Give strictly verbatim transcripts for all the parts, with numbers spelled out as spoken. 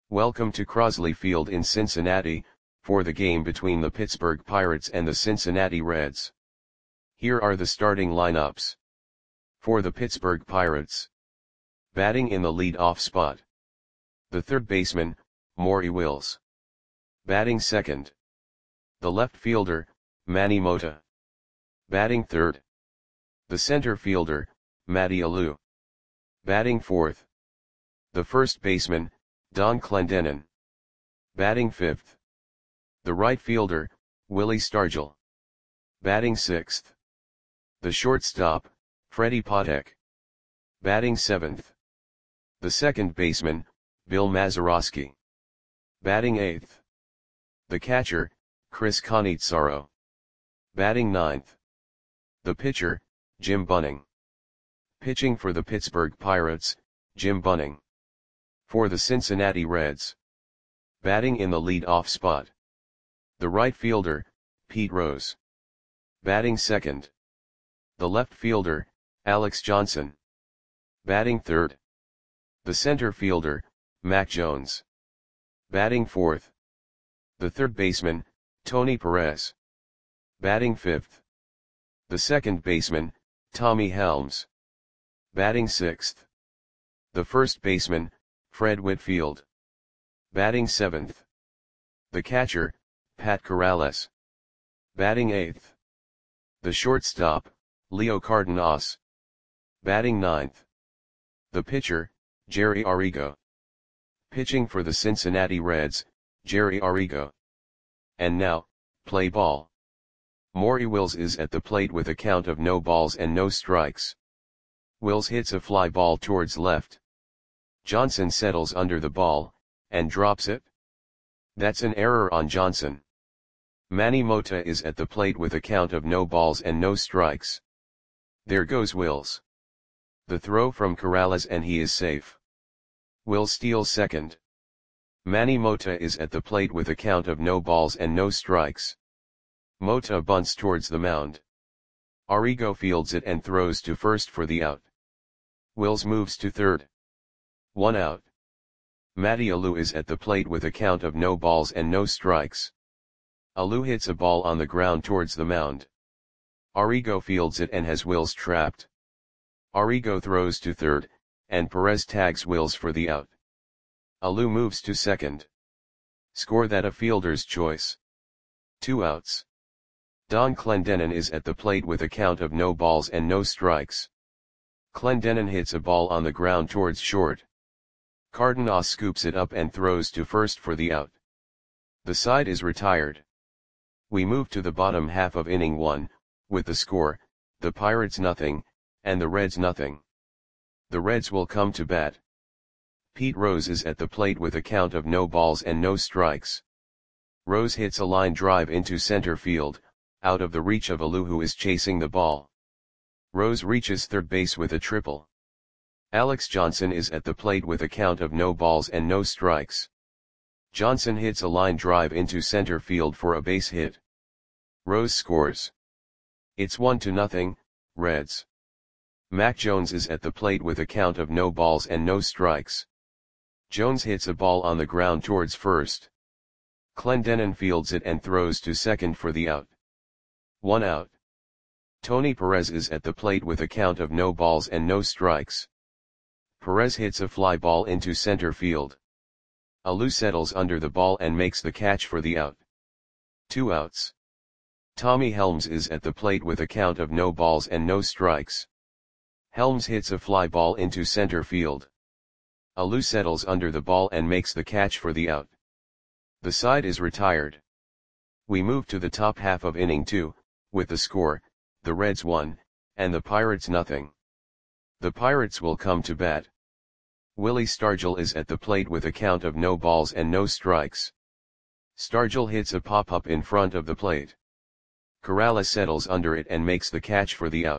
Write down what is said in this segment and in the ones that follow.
Welcome to Crosley Field in Cincinnati, for the game between the Pittsburgh Pirates and the Cincinnati Reds. Here are the starting lineups. For the Pittsburgh Pirates. Batting in the lead-off spot. The third baseman, Maury Wills. Batting second. The left fielder, Manny Mota. Batting third. The center fielder, Matty Alou. Batting fourth. The first baseman, Don Clendenon. Batting fifth. The right fielder, Willie Stargell. Batting sixth. The shortstop, Freddie Patek. Batting seventh. The second baseman, Bill Mazeroski. Batting eighth. The catcher, Chris Cannizzaro. Batting ninth. The pitcher, Jim Bunning. Pitching for the Pittsburgh Pirates, Jim Bunning. For the Cincinnati Reds. Batting in the lead-off spot. The right fielder, Pete Rose. Batting second. The left fielder, Alex Johnson. Batting third. The center fielder, Mac Jones. Batting fourth. The third baseman, Tony Perez. Batting fifth. The second baseman, Tommy Helms. Batting sixth. The first baseman, Fred Whitfield. Batting seventh. The catcher, Pat Corrales. Batting eighth. The shortstop, Leo Cardenas. Batting ninth. The pitcher, Jerry Arrigo. Pitching for the Cincinnati Reds, Jerry Arrigo. And now, play ball. Maury Wills is at the plate with a count of no balls and no strikes. Wills hits a fly ball towards left. Johnson settles under the ball, and drops it. That's an error on Johnson. Manny Mota is at the plate with a count of no balls and no strikes. There goes Wills. The throw from Corrales and he is safe. Wills steals second. Manny Mota is at the plate with a count of no balls and no strikes. Mota bunts towards the mound. Arrigo fields it and throws to first for the out. Wills moves to third. One out. Matty Alou is at the plate with a count of no balls and no strikes. Alou hits a ball on the ground towards the mound. Arrigo fields it and has Wills trapped. Arrigo throws to third, and Perez tags Wills for the out. Alou moves to second. Score that a fielder's choice. Two outs. Don Clendenon is at the plate with a count of no balls and no strikes. Clendenon hits a ball on the ground towards short. Cardenas scoops it up and throws to first for the out. The side is retired. We move to the bottom half of inning one, with the score, the Pirates nothing, and the Reds nothing. The Reds will come to bat. Pete Rose is at the plate with a count of no balls and no strikes. Rose hits a line drive into center field, out of the reach of Alou who is chasing the ball. Rose reaches third base with a triple. Alex Johnson is at the plate with a count of no balls and no strikes. Johnson hits a line drive into center field for a base hit. Rose scores. It's one to nothing, Reds. Mac Jones is at the plate with a count of no balls and no strikes. Jones hits a ball on the ground towards first. Clendenon fields it and throws to second for the out. One out. Tony Perez is at the plate with a count of no balls and no strikes. Perez hits a fly ball into center field. Alou settles under the ball and makes the catch for the out. Two outs. Tommy Helms is at the plate with a count of no balls and no strikes. Helms hits a fly ball into center field. Alou settles under the ball and makes the catch for the out. The side is retired. We move to the top half of inning two, with the score, the Reds one, and the Pirates nothing. The Pirates will come to bat. Willie Stargell is at the plate with a count of no balls and no strikes. Stargell hits a pop-up in front of the plate. Corrales settles under it and makes the catch for the out.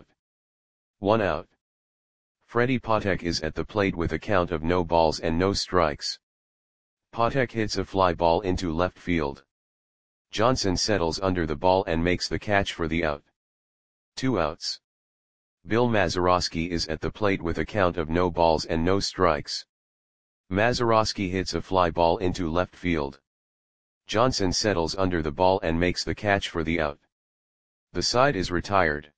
One out. Freddie Patek is at the plate with a count of no balls and no strikes. Patek hits a fly ball into left field. Johnson settles under the ball and makes the catch for the out. Two outs. Bill Mazeroski is at the plate with a count of no balls and no strikes. Mazeroski hits a fly ball into left field. Johnson settles under the ball and makes the catch for the out. The side is retired.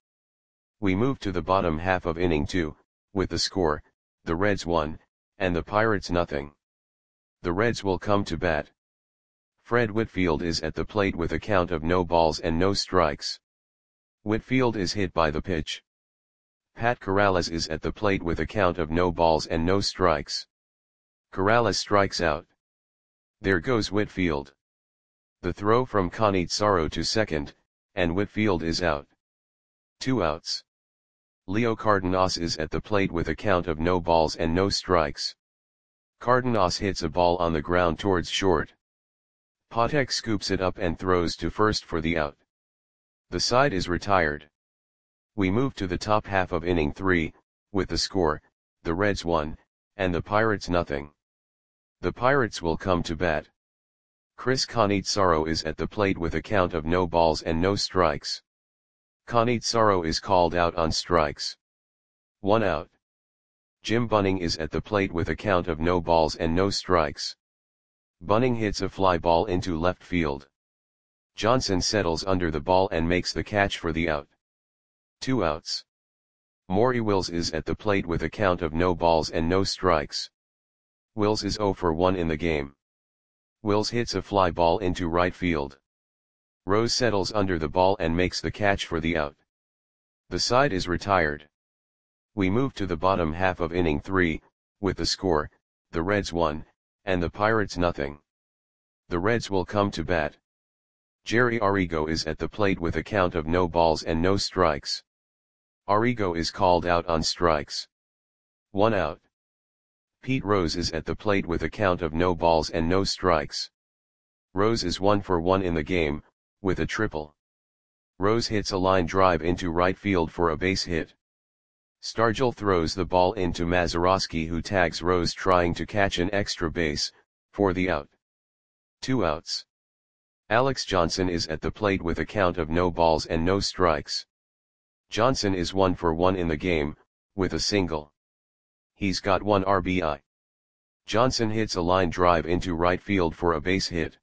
We move to the bottom half of inning two, with the score, the Reds one, and the Pirates nothing. The Reds will come to bat. Fred Whitfield is at the plate with a count of no balls and no strikes. Whitfield is hit by the pitch. Pat Corrales is at the plate with a count of no balls and no strikes. Corrales strikes out. There goes Whitfield. The throw from Cannizzaro to second, and Whitfield is out. Two outs. Leo Cardenas is at the plate with a count of no balls and no strikes. Cardenas hits a ball on the ground towards short. Patek scoops it up and throws to first for the out. The side is retired. We move to the top half of inning three, with the score, the Reds one, and the Pirates nothing. The Pirates will come to bat. Chris Cannizzaro is at the plate with a count of no balls and no strikes. Cannizzaro is called out on strikes. One out. Jim Bunning is at the plate with a count of no balls and no strikes. Bunning hits a fly ball into left field. Johnson settles under the ball and makes the catch for the out. Two outs. Maury Wills is at the plate with a count of no balls and no strikes. Wills is oh for one in the game. Wills hits a fly ball into right field. Rose settles under the ball and makes the catch for the out. The side is retired. We move to the bottom half of inning three, with the score, the Reds one, and the Pirates nothing. The Reds will come to bat. Jerry Arrigo is at the plate with a count of no balls and no strikes. Arrigo is called out on strikes. One out. Pete Rose is at the plate with a count of no balls and no strikes. Rose is one for one in the game, with a triple. Rose hits a line drive into right field for a base hit. Stargell throws the ball into Mazeroski, who tags Rose trying to catch an extra base, for the out. Two outs. Alex Johnson is at the plate with a count of no balls and no strikes. Johnson is one for one in the game, with a single. He's got one R B I. Johnson hits a line drive into right field for a base hit.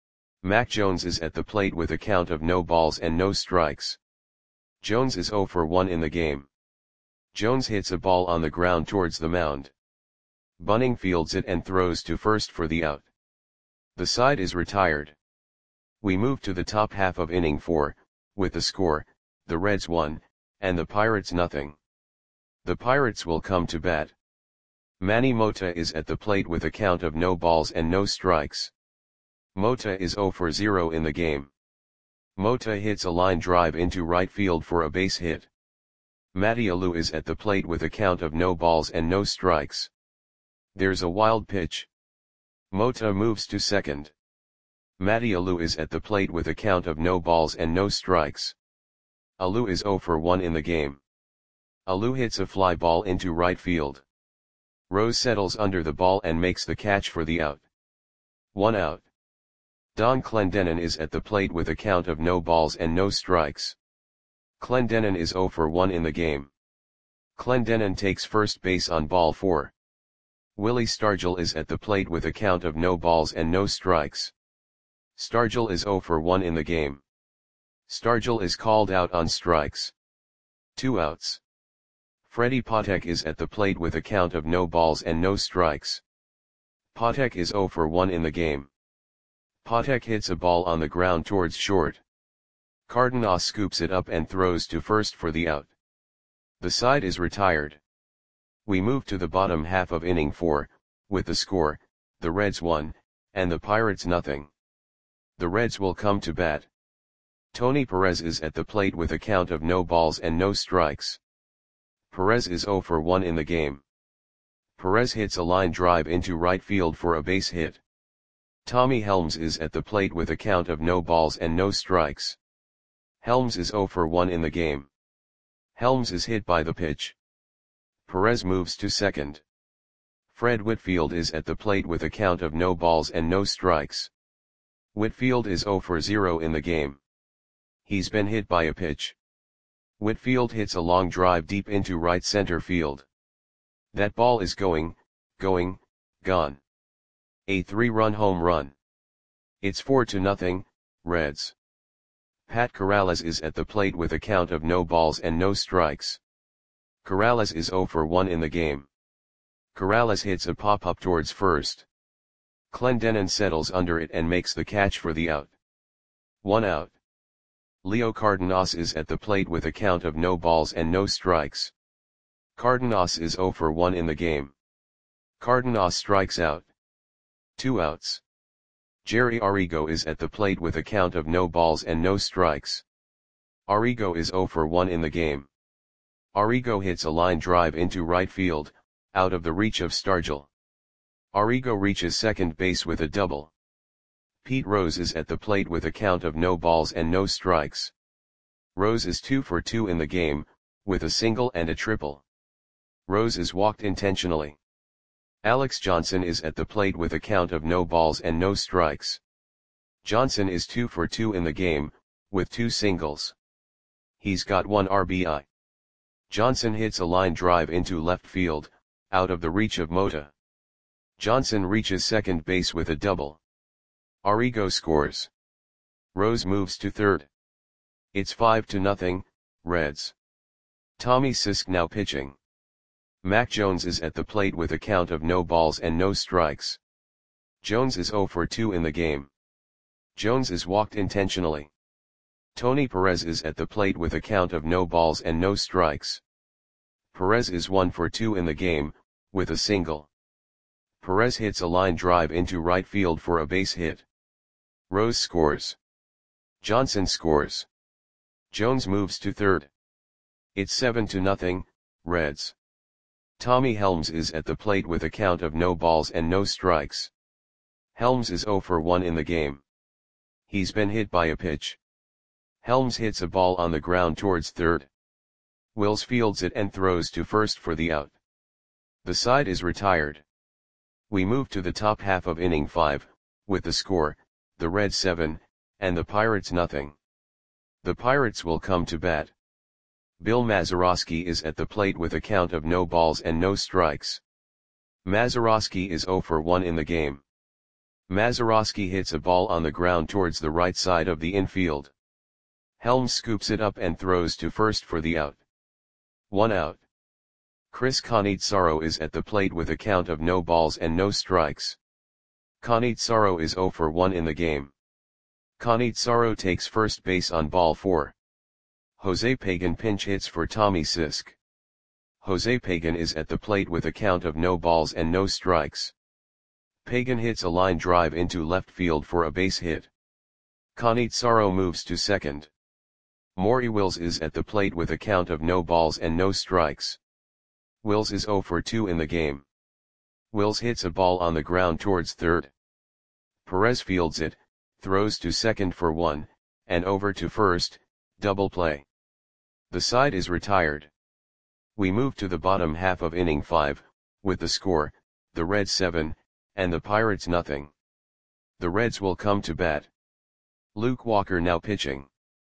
Mac Jones is at the plate with a count of no balls and no strikes. Jones is oh for one in the game. Jones hits a ball on the ground towards the mound. Bunning fields it and throws to first for the out. The side is retired. We move to the top half of inning four, with the score, the Reds one, and the Pirates nothing. The Pirates will come to bat. Manny Mota is at the plate with a count of no balls and no strikes. Mota is oh for zero in the game. Mota hits a line drive into right field for a base hit. Matty Alou is at the plate with a count of no balls and no strikes. There's a wild pitch. Mota moves to second. Matty Alou is at the plate with a count of no balls and no strikes. Alou is oh for one in the game. Alou hits a fly ball into right field. Rose settles under the ball and makes the catch for the out. One out. Don Clendenon is at the plate with a count of no balls and no strikes. Clendenon is oh for one in the game. Clendenon takes first base on ball four. Willie Stargell is at the plate with a count of no balls and no strikes. Stargell is oh for one in the game. Stargell is called out on strikes. Two outs. Freddie Patek is at the plate with a count of no balls and no strikes. Patek is oh for one in the game. Patek hits a ball on the ground towards short. Cardenas scoops it up and throws to first for the out. The side is retired. We move to the bottom half of inning four, with the score, the Reds one, and the Pirates nothing. The Reds will come to bat. Tony Perez is at the plate with a count of no balls and no strikes. Perez is oh for one in the game. Perez hits a line drive into right field for a base hit. Tommy Helms is at the plate with a count of no balls and no strikes. Helms is oh for one in the game. Helms is hit by the pitch. Perez moves to second. Fred Whitfield is at the plate with a count of no balls and no strikes. Whitfield is oh for zero in the game. He's been hit by a pitch. Whitfield hits a long drive deep into right center field. That ball is going, going, gone. A three-run home run. It's four to nothing, Reds. Pat Corrales is at the plate with a count of no balls and no strikes. Corrales is zero for one in the game. Corrales hits a pop-up towards first. Clendenon settles under it and makes the catch for the out. One out. Leo Cardenas is at the plate with a count of no balls and no strikes. Cardenas is zero for one in the game. Cardenas strikes out. Two outs. Jerry Arrigo is at the plate with a count of no balls and no strikes. Arrigo is zero for one in the game. Arrigo hits a line drive into right field, out of the reach of Stargell. Arrigo reaches second base with a double. Pete Rose is at the plate with a count of no balls and no strikes. Rose is two for two in the game, with a single and a triple. Rose is walked intentionally. Alex Johnson is at the plate with a count of no balls and no strikes. Johnson is two for two in the game, with two singles. He's got one R B I. Johnson hits a line drive into left field, out of the reach of Mota. Johnson reaches second base with a double. Arrigo scores. Rose moves to third. It's five to nothing, Reds. Tommy Sisk now pitching. Mac Jones is at the plate with a count of no balls and no strikes. Jones is zero for two in the game. Jones is walked intentionally. Tony Perez is at the plate with a count of no balls and no strikes. Perez is one for two in the game, with a single. Perez hits a line drive into right field for a base hit. Rose scores. Johnson scores. Jones moves to third. It's seven to nothing, Reds. Tommy Helms is at the plate with a count of no balls and no strikes. Helms is zero for one in the game. He's been hit by a pitch. Helms hits a ball on the ground towards third. Wills fields it and throws to first for the out. The side is retired. We move to the top half of inning five, with the score, the Reds seven, and the Pirates nothing. The Pirates will come to bat. Bill Mazeroski is at the plate with a count of no balls and no strikes. Mazeroski is zero for one in the game. Mazeroski hits a ball on the ground towards the right side of the infield. Helms scoops it up and throws to first for the out. One out. Chris Cannizzaro is at the plate with a count of no balls and no strikes. Cannizzaro is zero for one in the game. Cannizzaro takes first base on ball four. Jose Pagan pinch hits for Tommy Sisk. Jose Pagan is at the plate with a count of no balls and no strikes. Pagan hits a line drive into left field for a base hit. Cannizzaro moves to second. Maury Wills is at the plate with a count of no balls and no strikes. Wills is zero for two in the game. Wills hits a ball on the ground towards third. Perez fields it, throws to second for one, and over to first, double play. The side is retired. We move to the bottom half of inning five, with the score, the Reds seven, and the Pirates nothing. The Reds will come to bat. Luke Walker now pitching.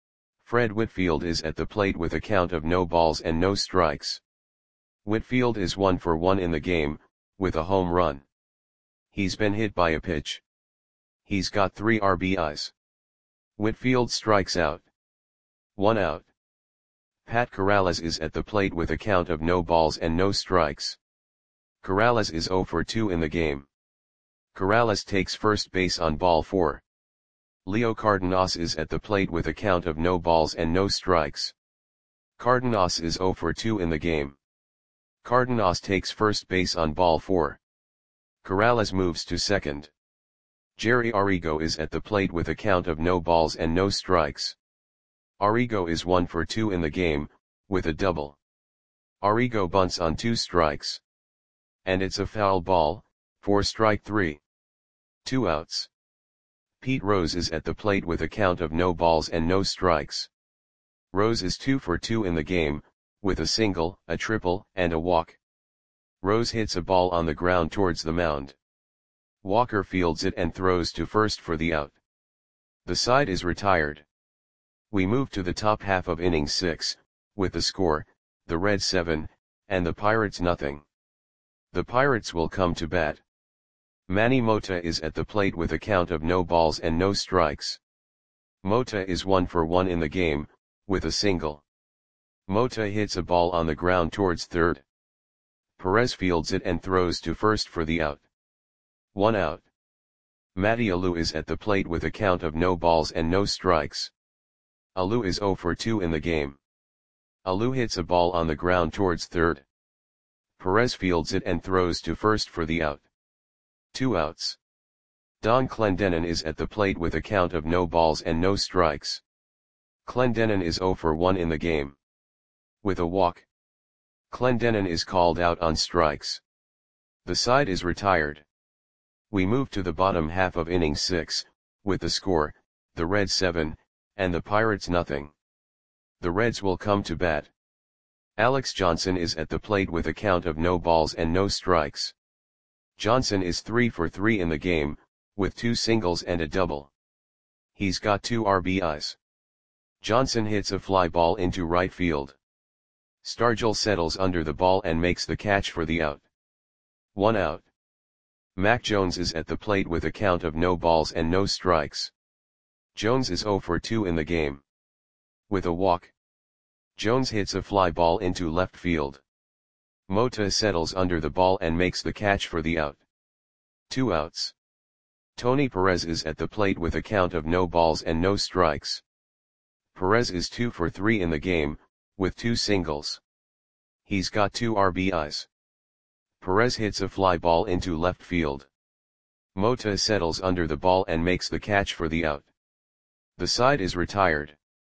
Fred Whitfield is at the plate with a count of no balls and no strikes. Whitfield is one for one in the game, with a home run. He's been hit by a pitch. He's got three R B Is. Whitfield strikes out. One out. Pat Corrales is at the plate with a count of no balls and no strikes. Corrales is zero for two in the game. Corrales takes first base on ball four. Leo Cardenas is at the plate with a count of no balls and no strikes. Cardenas is zero for two in the game. Cardenas takes first base on ball four. Corrales moves to second. Jerry Arrigo is at the plate with a count of no balls and no strikes. Arrigo is one for two in the game, with a double. Arrigo bunts on two strikes. And it's a foul ball, for strike three. Two outs. Pete Rose is at the plate with a count of no balls and no strikes. Rose is two for two in the game, with a single, a triple, and a walk. Rose hits a ball on the ground towards the mound. Walker fields it and throws to first for the out. The side is retired. We move to the top half of inning six, with the score, the Reds seven, and the Pirates nothing. The Pirates will come to bat. Manny Mota is at the plate with a count of no balls and no strikes. Mota is one for one in the game, with a single. Mota hits a ball on the ground towards third. Perez fields it and throws to first for the out. One out. Matty Alou is at the plate with a count of no balls and no strikes. Alou is zero for two in the game. Alou hits a ball on the ground towards third. Perez fields it and throws to first for the out. Two outs. Don Clendenon is at the plate with a count of no balls and no strikes. Clendenon is zero for one in the game. With a walk. Clendenon is called out on strikes. The side is retired. We move to the bottom half of inning six, with the score, the Reds seven, and the Pirates nothing. The Reds will come to bat. Alex Johnson is at the plate with a count of no balls and no strikes. Johnson is three for three in the game, with two singles and a double. He's got two R B Is. Johnson hits a fly ball into right field. Stargell settles under the ball and makes the catch for the out. One out. Mac Jones is at the plate with a count of no balls and no strikes. Jones is zero for two in the game. With a walk. Jones hits a fly ball into left field. Mota settles under the ball and makes the catch for the out. Two outs. Tony Perez is at the plate with a count of no balls and no strikes. Perez is two for three in the game, with two singles. He's got two R B Is. Perez hits a fly ball into left field. Mota settles under the ball and makes the catch for the out. The side is retired.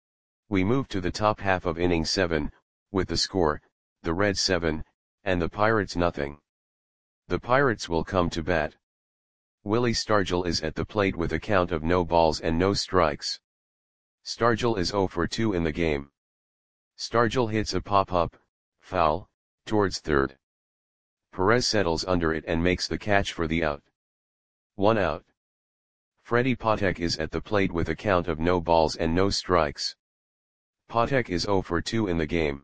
We move to the top half of inning seven, with the score, the Reds seven, and the Pirates nothing. The Pirates will come to bat. Willie Stargell is at the plate with a count of no balls and no strikes. Stargell is zero for two in the game. Stargell hits a pop-up, foul, towards third. Perez settles under it and makes the catch for the out. One out. Freddie Patek is at the plate with a count of no balls and no strikes. Patek is zero for two in the game.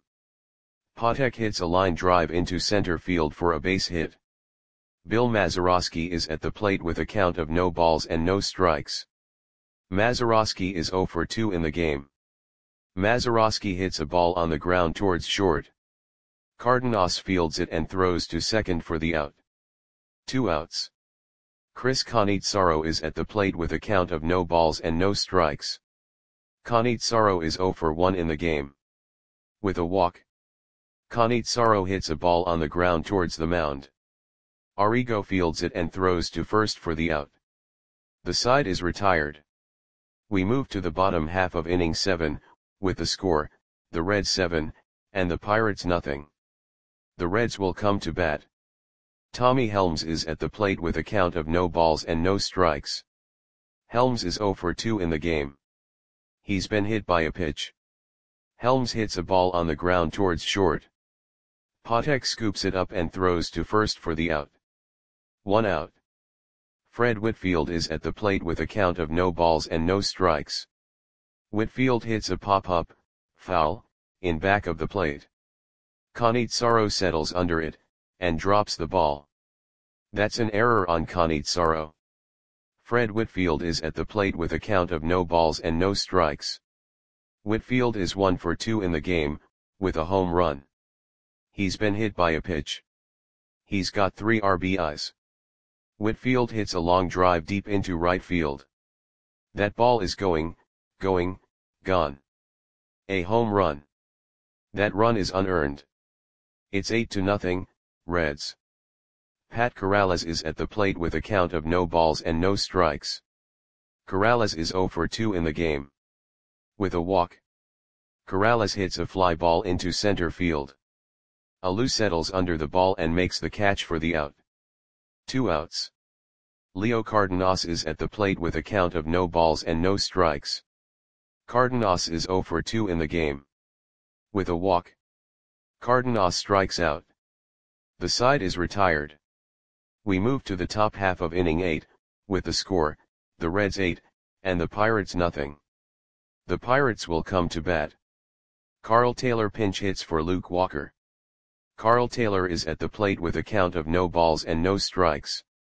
Patek hits a line drive into center field for a base hit. Bill Mazeroski is at the plate with a count of no balls and no strikes. Mazeroski is zero for two in the game. Mazeroski hits a ball on the ground towards short. Cardenas fields it and throws to second for the out. Two outs. Chris Cannizzaro is at the plate with a count of no balls and no strikes. Cannizzaro is zero for one in the game. With a walk. Cannizzaro hits a ball on the ground towards the mound. Arrigo fields it and throws to first for the out. The side is retired. We move to the bottom half of inning seven, with the score, the Reds seven, and the Pirates nothing. The Reds will come to bat. Tommy Helms is at the plate with a count of no balls and no strikes. Helms is zero for two in the game. He's been hit by a pitch. Helms hits a ball on the ground towards short. Patek scoops it up and throws to first for the out. One out. Fred Whitfield is at the plate with a count of no balls and no strikes. Whitfield hits a pop-up, foul, in back of the plate. Cannizzaro settles under it, and drops the ball. That's an error on Cannizzaro. Fred Whitfield is at the plate with a count of no balls and no strikes. Whitfield is one for two in the game, with a home run. He's been hit by a pitch. He's got three R B Is. Whitfield hits a long drive deep into right field. That ball is going, going, gone. A home run. That run is unearned. It's eight to nothing, Reds. Pat Corrales is at the plate with a count of no balls and no strikes. Corrales is zero for two in the game. With a walk. Corrales hits a fly ball into center field. Alou settles under the ball and makes the catch for the out. Two outs. Leo Cardenas is at the plate with a count of no balls and no strikes. Cardenas is zero for two in the game. With a walk. Cardenas strikes out. The side is retired. We move to the top half of inning eight, with the score, the Reds eight, and the Pirates nothing. The Pirates will come to bat. Carl Taylor pinch hits for Luke Walker. Carl Taylor is at the plate with a count of no balls and no strikes.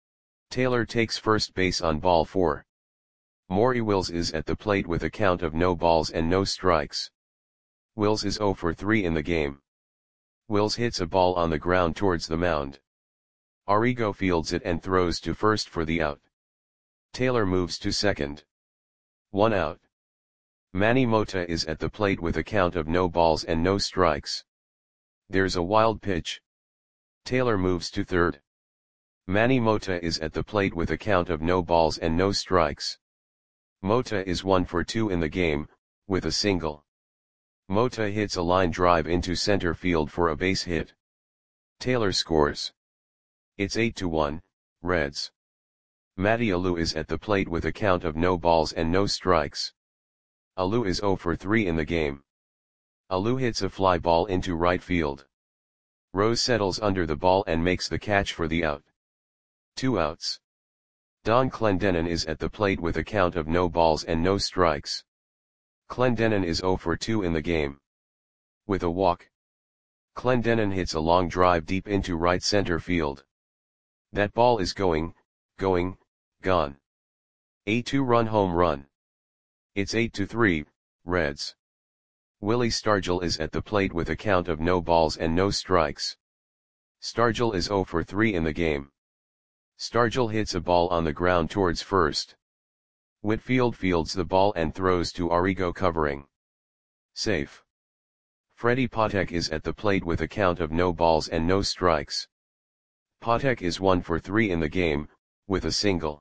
Taylor takes first base on ball four. Maury Wills is at the plate with a count of no balls and no strikes. Wills is oh for three in the game. Wills hits a ball on the ground towards the mound. Arrigo fields it and throws to first for the out. Taylor moves to second. One out. Manny Mota is at the plate with a count of no balls and no strikes. There's a wild pitch. Taylor moves to third. Manny Mota is at the plate with a count of no balls and no strikes. Mota is one for two in the game, with a single. Mota hits a line drive into center field for a base hit. Taylor scores. It's eight to one, Reds. Matty Alou is at the plate with a count of no balls and no strikes. Alou is oh for three in the game. Alou hits a fly ball into right field. Rose settles under the ball and makes the catch for the out. Two outs. Don Clendenon is at the plate with a count of no balls and no strikes. Clendenon is oh for two in the game. With a walk. Clendenon hits a long drive deep into right center field. That ball is going, going, gone. A two-run home run. It's eight to three, Reds. Willie Stargell is at the plate with a count of no balls and no strikes. Stargell is oh for three in the game. Stargell hits a ball on the ground towards first. Whitfield fields the ball and throws to Arrigo covering. Safe. Freddie Patek is at the plate with a count of no balls and no strikes. Patek is one for three in the game, with a single.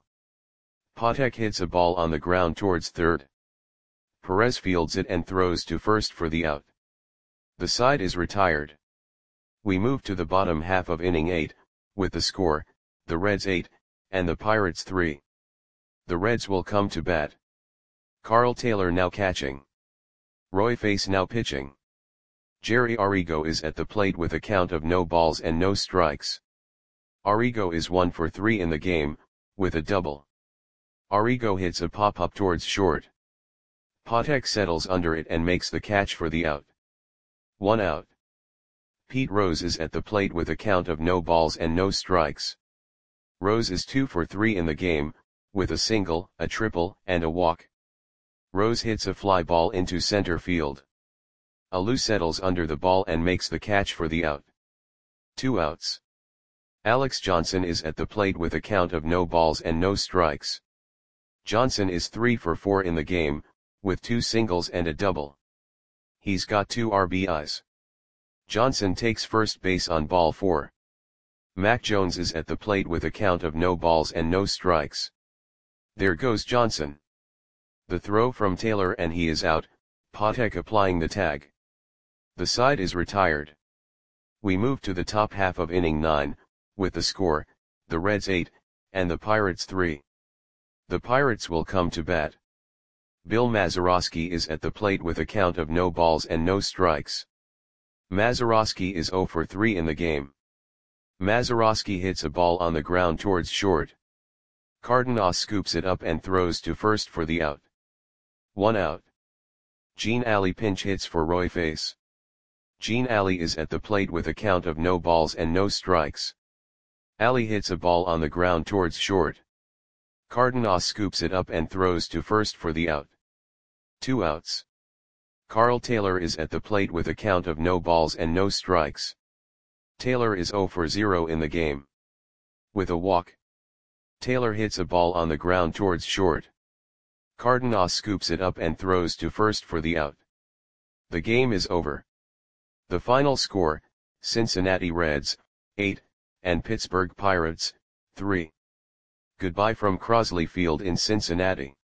Patek hits a ball on the ground towards third. Perez fields it and throws to first for the out. The side is retired. We move to the bottom half of inning eight, with the score, the Reds eight, and the Pirates three. The Reds will come to bat. Carl Taylor now catching. Roy Face now pitching. Jerry Arrigo is at the plate with a count of no balls and no strikes. Arrigo is one for three in the game, with a double. Arrigo hits a pop-up towards short. Patek settles under it and makes the catch for the out. One out. Pete Rose is at the plate with a count of no balls and no strikes. Rose is two for three in the game, with a single, a triple, and a walk. Rose hits a fly ball into center field. Alou settles under the ball and makes the catch for the out. Two outs. Alex Johnson is at the plate with a count of no balls and no strikes. Johnson is three for four in the game, with two singles and a double. He's got two R B Is. Johnson takes first base on ball four. Mac Jones is at the plate with a count of no balls and no strikes. There goes Johnson. The throw from Taylor and he is out, Patek applying the tag. The side is retired. We move to the top half of inning nine, with the score, the Reds eight, and the Pirates three. The Pirates will come to bat. Bill Mazeroski is at the plate with a count of no balls and no strikes. Mazeroski is oh for three in the game. Mazeroski hits a ball on the ground towards short. Cardenas scoops it up and throws to first for the out. One out. Gene Alley pinch hits for Roy Face. Gene Alley is at the plate with a count of no balls and no strikes. Alley hits a ball on the ground towards short. Cardenas scoops it up and throws to first for the out. Two outs. Carl Taylor is at the plate with a count of no balls and no strikes. Taylor is oh for zero in the game. With a walk. Taylor hits a ball on the ground towards short. Cardenas scoops it up and throws to first for the out. The game is over. The final score, Cincinnati Reds, eight, and Pittsburgh Pirates, three. Goodbye from Crosley Field in Cincinnati.